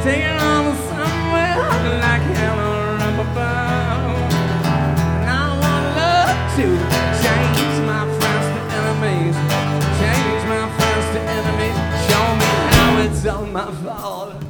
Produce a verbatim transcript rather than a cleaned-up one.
Take it on somewhere like hell or up above. And I want love to change my friends to enemies. Change my friends to enemies. Show me how it's all my fault.